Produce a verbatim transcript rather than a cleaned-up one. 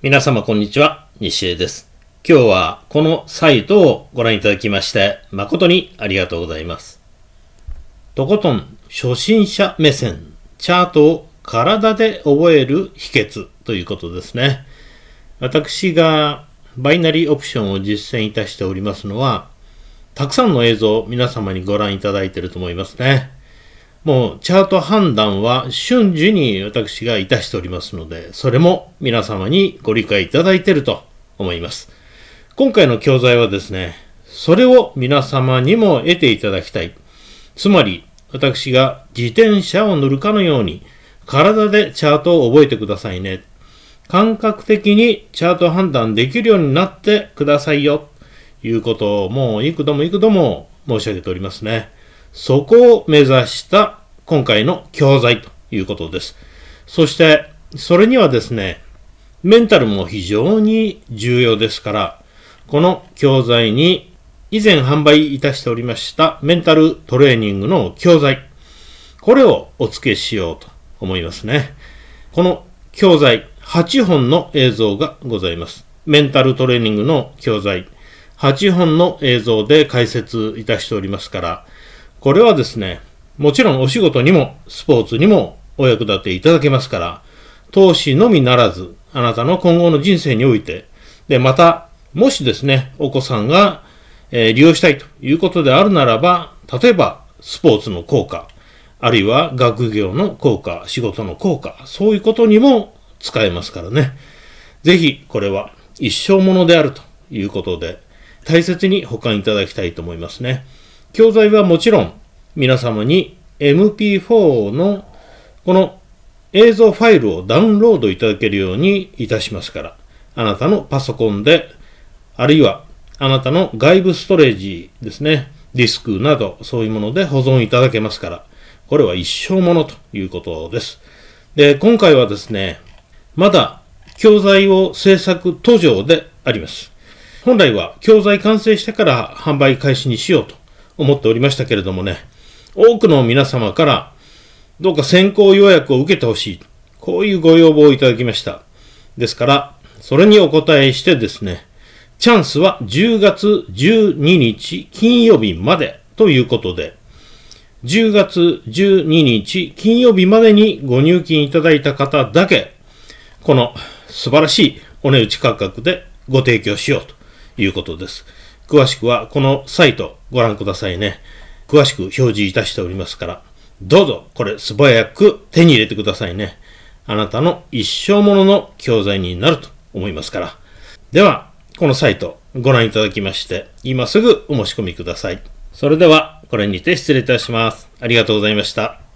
皆様こんにちは、西江です。今日はこのサイトをご覧いただきまして誠にありがとうございます。とことん初心者目線、チャートを体で覚える秘訣ということですね。私がバイナリーオプションを実践いたしておりますのは、たくさんの映像を皆様にご覧いただいていると思いますね。もうチャート判断は瞬時に私がいたしておりますので、それも皆様にご理解いただいていると思います。今回の教材はですね、それを皆様にも得ていただきたい。つまり、私が自転車を乗るかのように、体でチャートを覚えてくださいね。感覚的にチャート判断できるようになってくださいよ。ということをもう幾度も幾度も申し上げておりますね。そこを目指した今回の教材ということです。そして、それにはですね、メンタルも非常に重要ですから、この教材に以前販売いたしておりましたメンタルトレーニングの教材、これをお付けしようと思いますね。この教材、はちほんの映像がございます。メンタルトレーニングの教材、はちほんの映像で解説いたしておりますから、これはですね、もちろんお仕事にもスポーツにもお役立ていただけますから、投資のみならず、あなたの今後の人生において、で、また、もしですね、お子さんが、えー、利用したいということであるならば、例えばスポーツの効果、あるいは学業の効果、仕事の効果、そういうことにも使えますからね。ぜひこれは一生ものであるということで、大切に保管いただきたいと思いますね。教材はもちろん皆様に エムピーフォー のこの映像ファイルをダウンロードいただけるようにいたしますから、あなたのパソコンで、あるいはあなたの外部ストレージですね、ディスクなどそういうもので保存いただけますから、これは一生ものということです。で、今回はですね、まだ教材を制作途上であります。本来は教材完成してから販売開始にしようと思っておりましたけれどもね、多くの皆様からどうか先行予約を受けてほしい、こういうご要望をいただきました。ですから、それにお答えしてですね、チャンスはじゅうがつじゅうににち金曜日までということで、じゅうがつじゅうににち金曜日までにご入金いただいた方だけ、この素晴らしいお値打ち価格でご提供しようということです。詳しくはこのサイトご覧くださいね。詳しく表示いたしておりますから、どうぞこれ素早く手に入れてくださいね。あなたの一生ものの教材になると思いますから。では、このサイトご覧いただきまして、今すぐお申し込みください。それでは、これにて失礼いたします。ありがとうございました。